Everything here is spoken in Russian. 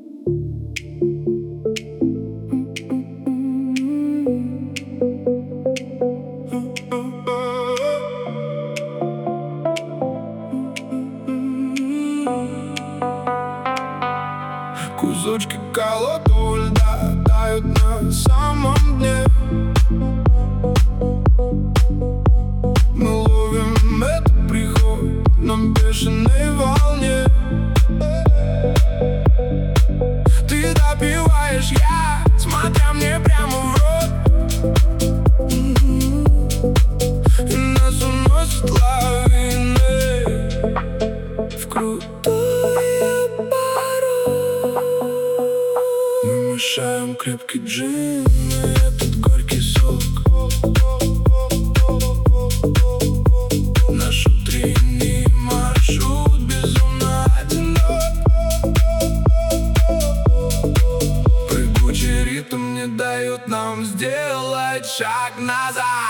Кусочки колотого льда тают на самом дне. Мы ловим этот приход на бешеной волне. Ты допиваешь, я, смотря мне прямо в рот. И нас уносит лавиной в крутой оборот. Мы мешаем крепкий джин и этот горький сок. Наш утренний маршрут безумно одинок. Прыгучий ритм не дает нам сделать шаг назад.